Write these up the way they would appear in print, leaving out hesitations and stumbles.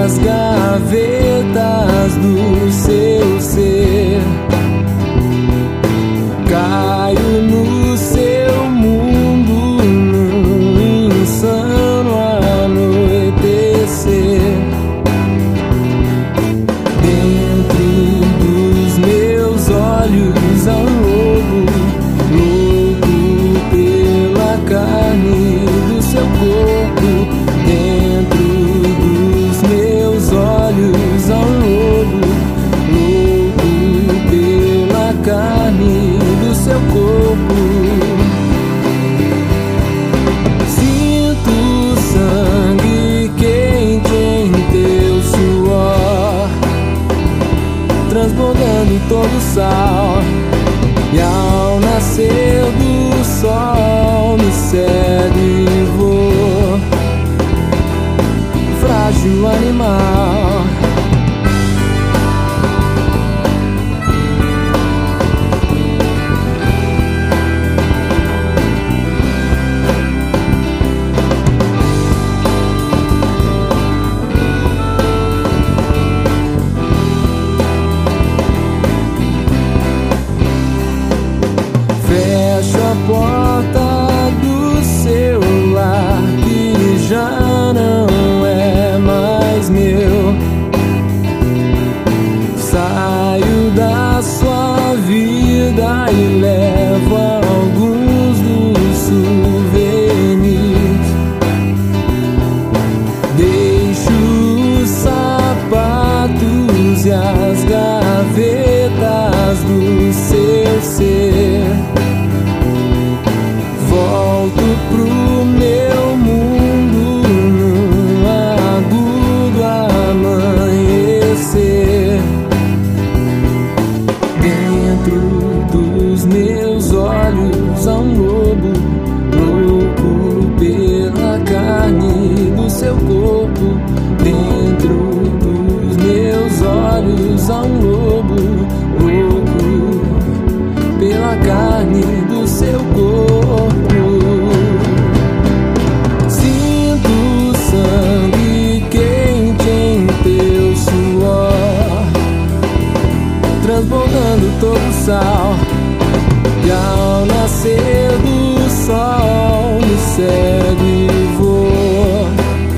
as gavetas do seu ser. Caio no seu mundo num insano anoitecer. Dentro dos meus olhos há um lobo, louco pela carne do seu corpo. Dentro dos meus olhos há um lobo, louco pela carne do seu corpo. Sinto o sangue quente em teu suor, transbordando todo o sal. E ao nascer do sol me cego e vou, frágil animal. Fecho a porta do seu lar, que já não é mais meu. Saio da sua vida e levo alguns dos souvenirs. Deixo os sapatos e as gavetas do seu ser. Volto pro meu mundo num agudo amanhecer. Dentro dos meus olhos há um lobo, louco pela carne do seu corpo. Dentro dos meus olhos há um lobo, louco pela carne do seu corpo. Sinto o sangue quente em teu suor, transbordando todo o sal. E ao nascer do sol me cego e vou,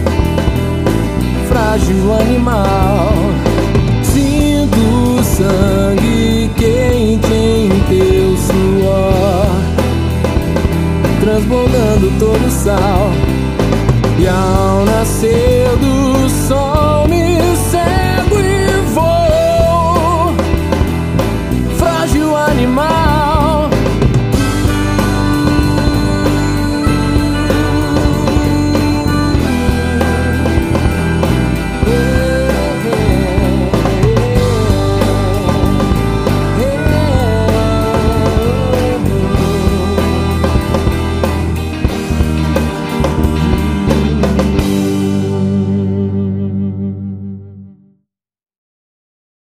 frágil animal. Sinto o sangue quente em teu suor, transbordando todo o sal. E ao nascer do sol